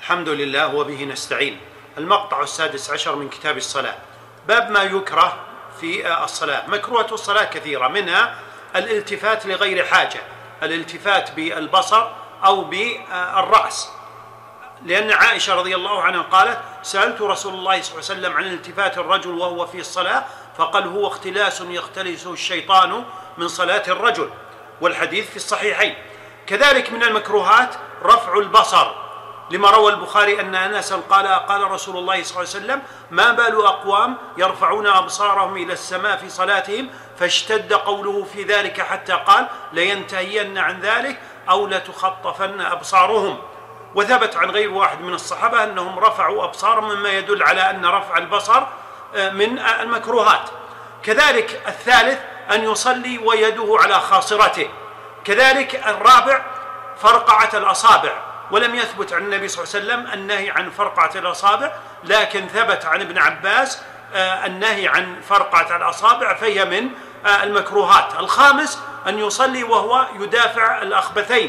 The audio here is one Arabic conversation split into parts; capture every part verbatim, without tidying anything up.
الحمد لله وبه نستعين. المقطع السادس عشر من كتاب الصلاة، باب ما يكره في الصلاة. مكروهة الصلاة كثيرة، منها الالتفات لغير حاجة، الالتفات بالبصر أو بالرأس، لأن عائشة رضي الله عنها قالت: سألت رسول الله صلى الله عليه وسلم عن التفات الرجل وهو في الصلاة فقال: هو اختلاس يختلسه الشيطان من صلاة الرجل، والحديث في الصحيحين. كذلك من المكروهات رفع البصر، لما روى البخاري أن أنسا قال: قال رسول الله صلى الله عليه وسلم: ما بال أقوام يرفعون أبصارهم إلى السماء في صلاتهم، فاشتد قوله في ذلك حتى قال: لينتهين عن ذلك أو لتخطفن أبصارهم. وثبت عن غير واحد من الصحابة أنهم رفعوا أبصارهم، مما يدل على أن رفع البصر من المكروهات. كذلك الثالث أن يصلي ويده على خاصرته. كذلك الرابع فرقعة الأصابع، ولم يثبت عن النبي صلى الله عليه وسلم النهي عن فرقعة الأصابع، لكن ثبت عن ابن عباس النهي عن فرقعة الأصابع، فهي من المكروهات. الخامس أن يصلي وهو يدافع الأخبثين،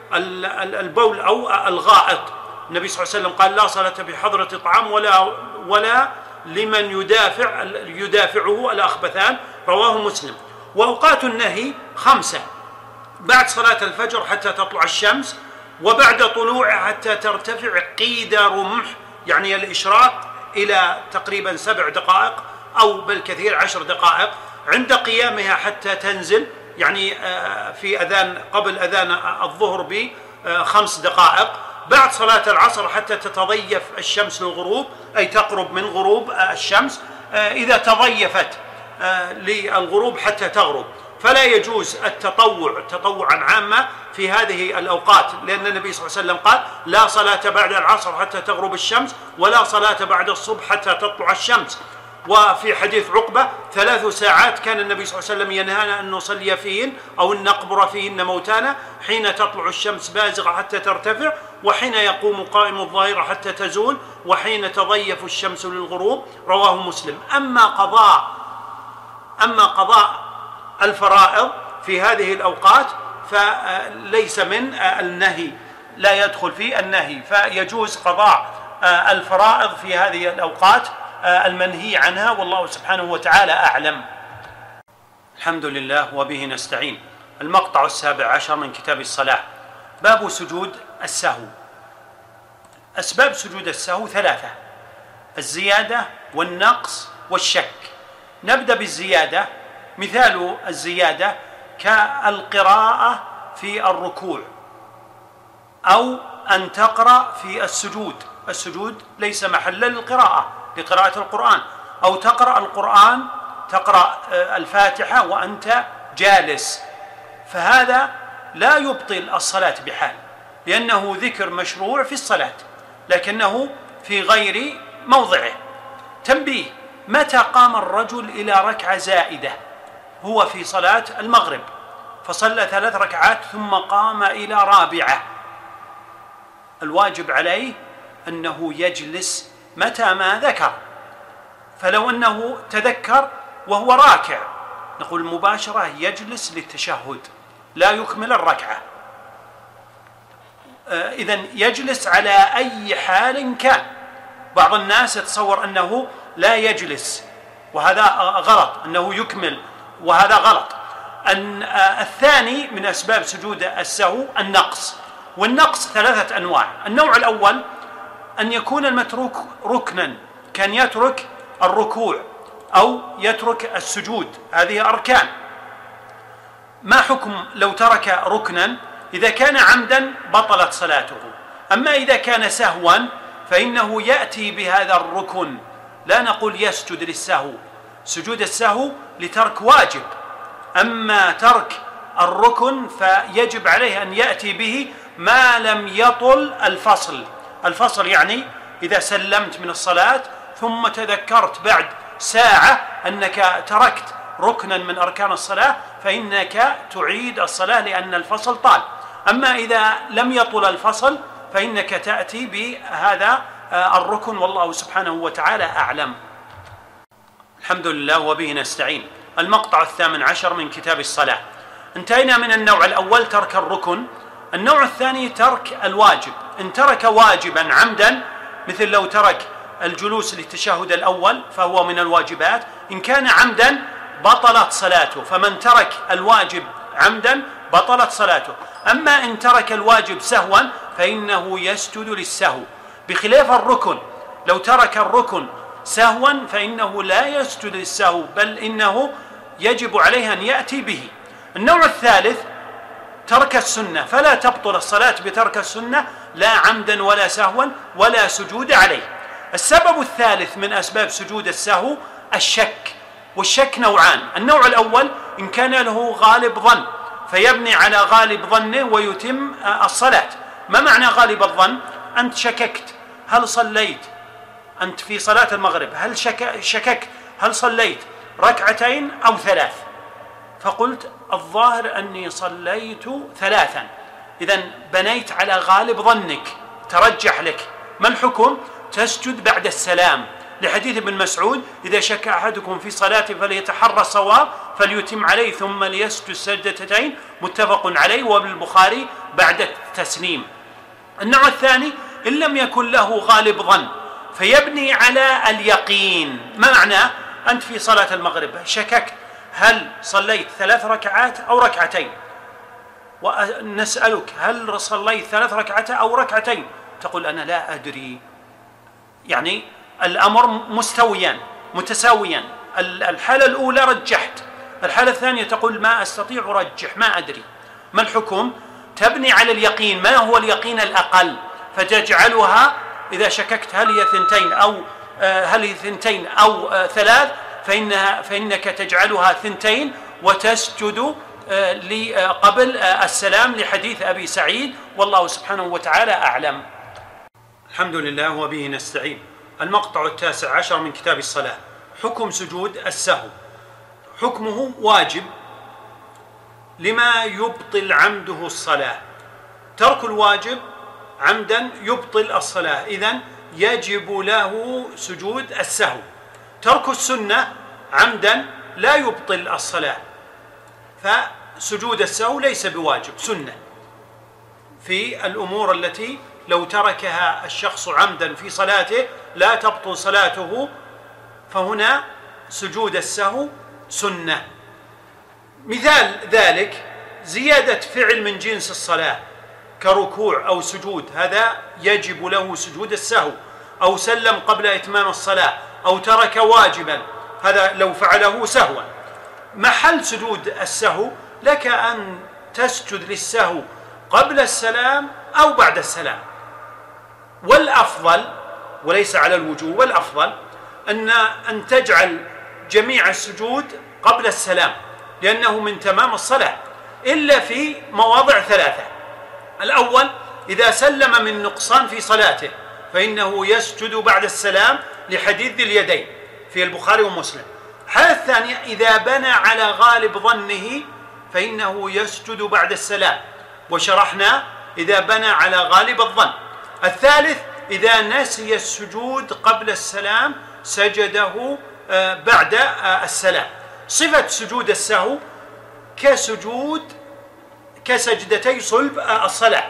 البول أو الغائط. النبي صلى الله عليه وسلم قال: لا صلاة بحضرة طعام ولا ولا لمن يدافع يدافعه الأخبثان، رواه مسلم. وأوقات النهي خمسة: بعد صلاة الفجر حتى تطلع الشمس، وبعد طلوعها حتى ترتفع قيد رمح، يعني الإشراق، إلى تقريبا سبع دقائق أو بالكثير عشر دقائق، عند قيامها حتى تنزل، يعني في أذان قبل أذان الظهر بخمس دقائق، بعد صلاة العصر حتى تتضيف الشمس للغروب، أي تقرب من غروب الشمس، إذا تضيفت للغروب حتى تغرب. فلا يجوز التطوع تطوعا عاما في هذه الأوقات، لأن النبي صلى الله عليه وسلم قال: لا صلاة بعد العصر حتى تغرب الشمس، ولا صلاة بعد الصبح حتى تطلع الشمس. وفي حديث عقبة: ثلاث ساعات كان النبي صلى الله عليه وسلم ينهانا أن نصلي فيهن أو أن نقبر فيهن موتانا، حين تطلع الشمس بازغة حتى ترتفع، وحين يقوم قائم الظهيرة حتى تزول، وحين تضيف الشمس للغروب، رواه مسلم. أما قضاء أما قضاء الفرائض في هذه الأوقات فليس من النهي، لا يدخل في النهي، فيجوز قضاء الفرائض في هذه الأوقات المنهي عنها، والله سبحانه وتعالى أعلم. الحمد لله وبه نستعين. المقطع السابع عشر من كتاب الصلاة، باب سجود السهو. أسباب سجود السهو ثلاثة: الزيادة والنقص والشك. نبدأ بالزيادة. مثال الزيادة كالقراءة في الركوع، أو أن تقرأ في السجود. السجود ليس محلا للقراءة لقراءة القرآن، أو تقرأ القرآن تقرأ الفاتحة وأنت جالس، فهذا لا يبطل الصلاة بحال، لأنه ذكر مشروع في الصلاة لكنه في غير موضعه. تنبيه: متى قام الرجل إلى ركعة زائدة؟ هو في صلاة المغرب فصلى ثلاث ركعات ثم قام إلى رابعة، الواجب عليه أنه يجلس متى ما ذكر. فلو أنه تذكر وهو راكع نقول مباشرة يجلس للتشهد، لا يكمل الركعة. إذن يجلس على أي حال كان. بعض الناس يتصور أنه لا يجلس، وهذا غلط، أنه يكمل، وهذا غلط. الثاني من أسباب سجود السهو النقص، والنقص ثلاثة أنواع. النوع الأول أن يكون المتروك ركنا، كان يترك الركوع أو يترك السجود، هذه أركان. ما حكم لو ترك ركنا؟ إذا كان عمدا بطلت صلاته، أما إذا كان سهوا فإنه يأتي بهذا الركن، لا نقول يسجد للسهو. سجود السهو لترك واجب، أما ترك الركن فيجب عليه أن يأتي به ما لم يطل الفصل. الفصل يعني إذا سلمت من الصلاة ثم تذكرت بعد ساعة أنك تركت ركنا من أركان الصلاة فإنك تعيد الصلاة لأن الفصل طال. أما إذا لم يطل الفصل فإنك تأتي بهذا الركن، والله سبحانه وتعالى أعلم. الحمد لله وبه نستعين. المقطع الثامن عشر من كتاب الصلاة. انتهينا من النوع الأول ترك الركن. النوع الثاني ترك الواجب، إن ترك واجبا عمدا مثل لو ترك الجلوس للتشهد الأول فهو من الواجبات، إن كان عمدا بطلت صلاته، فمن ترك الواجب عمدا بطلت صلاته. أما إن ترك الواجب سهوا فإنه يسجد للسهو، بخلاف الركن، لو ترك الركن سهوا فإنه لا يسجد للسهو بل إنه يجب عليه أن يأتي به. النوع الثالث ترك السنة، فلا تبطل الصلاة بترك السنة لا عمدا ولا سهوا ولا سجود عليه. السبب الثالث من أسباب سجود السهو الشك، والشك نوعان، النوع الأول إن كان له غالب ظن فيبني على غالب ظنه ويتم الصلاة. ما معنى غالب الظن؟ أنت شككت هل صليت، أنت في صلاة المغرب هل شك... شككت هل صليت ركعتين أو ثلاث، فقلت الظاهر أني صليت ثلاثا، إذن بنيت على غالب ظنك ترجح لك، ما الحكم؟ تسجد بعد السلام، لحديث ابن مسعود إذا شك أحدكم في صلاته فليتحرى الصواب فليتم عليه ثم ليسجد سجدتين، متفق عليه وبالبخاري بعد التسليم. النوع الثاني إن لم يكن له غالب ظن فيبني على اليقين، ما معنى؟ أنت في صلاة المغرب شككت هل صليت ثلاث ركعات أو ركعتين، ونسألك هل صليت ثلاث ركعات أو ركعتين، تقول أنا لا أدري، يعني الأمر مستويا متساويا، الحالة الأولى رجحت، الحالة الثانية تقول ما أستطيع أرجح ما أدري، ما الحكم؟ تبني على اليقين، ما هو اليقين الأقل، فتجعلها إذا شككت هل هي ثنتين أو هل هي ثنتين أو ثلاث فإنها فإنك تجعلها ثنتين وتسجد قبل السلام لحديث أبي سعيد، والله سبحانه وتعالى أعلم. الحمد لله وبه نستعين. المقطع التاسع عشر من كتاب الصلاة. حكم سجود السهو. حكمه واجب لما يبطل عمده الصلاة، ترك الواجب عمدا يبطل الصلاة، إذن يجب له سجود السهو. ترك السنة عمدا لا يبطل الصلاة، فسجود السهو ليس بواجب، سنة في الأمور التي لو تركها الشخص عمدا في صلاته لا تبطل صلاته، فهنا سجود السهو سنة. مثال ذلك زيادة فعل من جنس الصلاة كركوع أو سجود، هذا يجب له سجود السهو، أو سلم قبل إتمام الصلاة، أو ترك واجبا، هذا لو فعله سهوا. محل سجود السهو لك أن تسجد للسهو قبل السلام أو بعد السلام، والأفضل وليس على الوجوب، والأفضل أن أن تجعل جميع السجود قبل السلام لأنه من تمام الصلاة، إلا في مواضع ثلاثة. الأول إذا سلم من نقصان في صلاته فإنه يسجد بعد السلام لحديث ذي اليدين في البخاري ومسلم. الحالة الثانية إذا بنى على غالب ظنه فإنه يسجد بعد السلام، وشرحنا إذا بنى على غالب الظن. الثالث إذا نسي السجود قبل السلام سجده بعد السلام. صفة سجود السهو كسجود كسجدتي صلب الصلاة،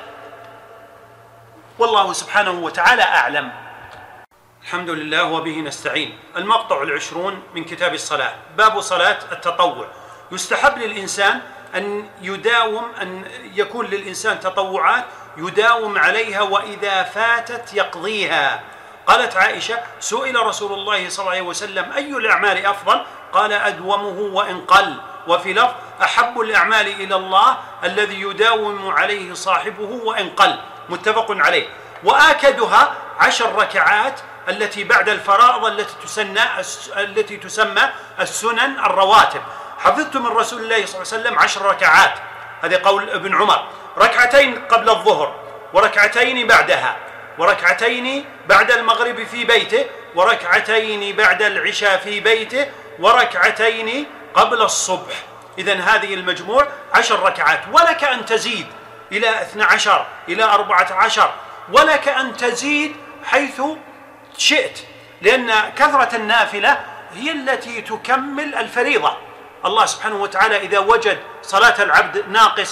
والله سبحانه وتعالى أعلم. الحمد لله وبه نستعين. المقطع العشرون من كتاب الصلاة. باب صلاة التطوع. يستحب للإنسان أن يداوم أن يكون للإنسان تطوعات يداوم عليها وإذا فاتت يقضيها. قالت عائشة سئل رسول الله صلى الله عليه وسلم أي الأعمال أفضل؟ قال أدومه وإن قل، وفي لفظ أحب الأعمال إلى الله الذي يداوم عليه صاحبه وإن قل، متفق عليه. وآكدها عشر ركعات التي بعد الفرائض التي تسمى التي تسمى السنن الرواتب. حفظت من رسول الله صلى الله عليه وسلم عشر ركعات، هذا قول ابن عمر، ركعتين قبل الظهر وركعتين بعدها وركعتين بعد المغرب في بيته وركعتين بعد العشاء في بيته وركعتين قبل الصبح. إذن هذه المجموع عشر ركعات، ولك أن تزيد إلى اثنى عشر إلى أربعة عشر، ولك أن تزيد حيث شئت، لأن كثرة النافلة هي التي تكمل الفريضة. الله سبحانه وتعالى إذا وجد صلاة العبد ناقصة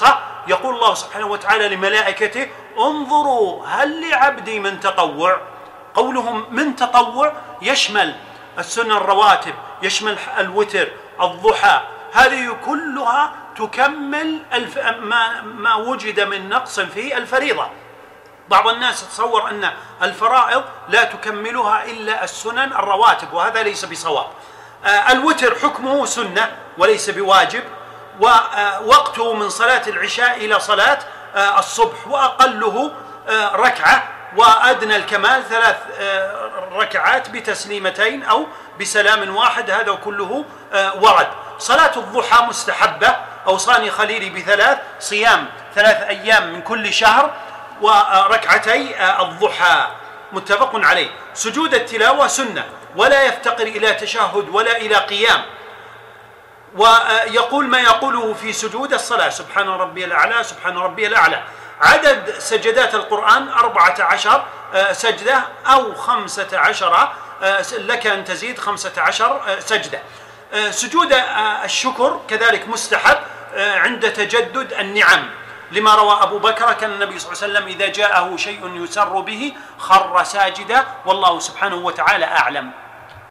يقول الله سبحانه وتعالى لملائكته انظروا هل لعبدي من تطوع. قولهم من تطوع يشمل السنن الرواتب، يشمل الوتر، الضحى، هذه كلها تكمل الف... ما... ما وجد من نقص في الفريضة. بعض الناس يتصور أن الفرائض لا تكملها إلا السنن الرواتب، وهذا ليس بصواب. آه الوتر حكمه سنة وليس بواجب، ووقته من صلاة العشاء إلى صلاة آه الصبح، وأقله آه ركعة، وأدنى الكمال ثلاث آه ركعات بتسليمتين أو بسلام واحد، هذا كله آه ورد. صلاة الضحى مستحبة، أوصاني خليلي بثلاث: صيام ثلاث أيام من كل شهر، وركعتي الضحى، متفق عليه. سجود التلاوة سنة ولا يفتقر إلى تشهد ولا إلى قيام، ويقول ما يقوله في سجود الصلاة: سبحان ربي الأعلى، سبحان ربي الأعلى. عدد سجدات القرآن أربعة عشر سجدة أو خمسة عشر، لك أن تزيد خمسة عشر سجدة. سجود الشكر كذلك مستحب عند تجدد النعم، لما روى أبو بكر كان النبي صلى الله عليه وسلم إذا جاءه شيء يسر به خر ساجدا، والله سبحانه وتعالى أعلم.